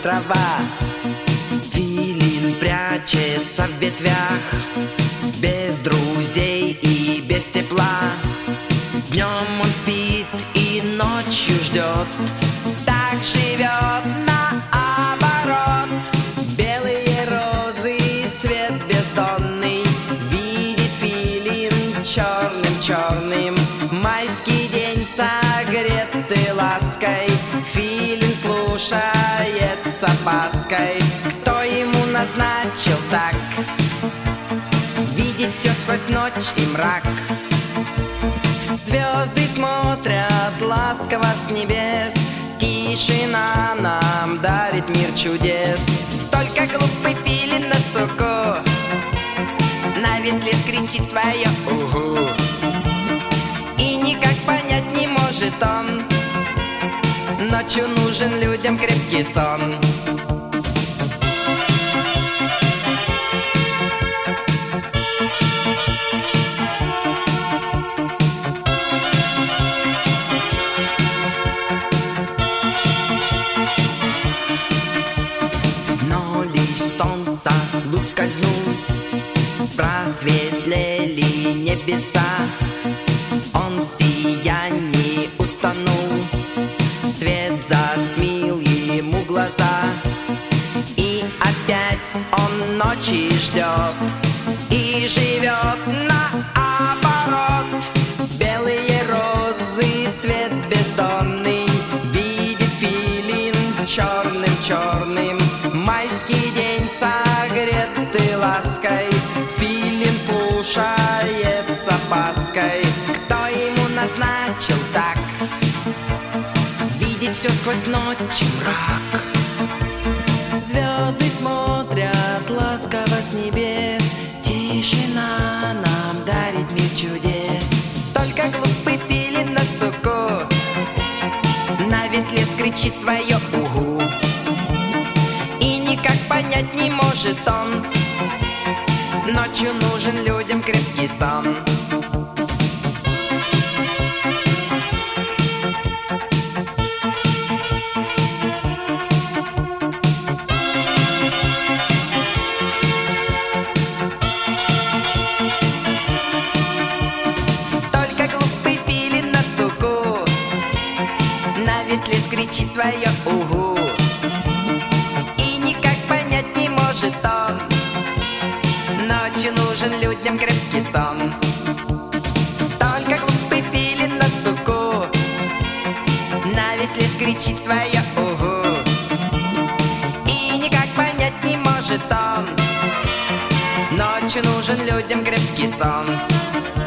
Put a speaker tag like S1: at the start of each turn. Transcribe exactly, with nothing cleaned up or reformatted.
S1: трава. Филин прячется в ветвях, без друзей и без тепла. Днем он спит и ночью ждет, так живет наоборот. Белые розы, цвет бездонный, видит Филин черным-черным. Майский день согретый лаской, Филин слушает с опаской. Кто ему назначил так видеть все сквозь ночь и мрак? Звезды смотрят ласково с небес, тишина нам дарит мир чудес. Только глупый Филин на суку на весь лес кричит свое угу, и никак понять не может он, ночью нужен людям крепкий сон. Но лишь солнца луч скользнул, просветлели небеса. Он в сиянии утонул, свет затмил ему глаза. И опять он ночи ждет и живет наоборот. Белые розы, цвет бездонный, видит Филин черным-черным. Майский день согретый лаской, Филин слушает с опаской. Кто ему назначил так видеть все сквозь ночь и мрак? Звезды смотрят ласково с небес, тишина нам дарит мир чудес. Только глупый Филин на суку на весь лес кричит свое угу, и никак понять не может он, ночью нужен людям крепкий сон. Только глупый Филин на суку на весь лес кричит свое угу, и никак понять не может он, ночью нужен людям крепкий сон. Только глупый Филин на суку на весь лес кричит свое угу, и никак понять не может он, ночью нужен людям крепкий сон.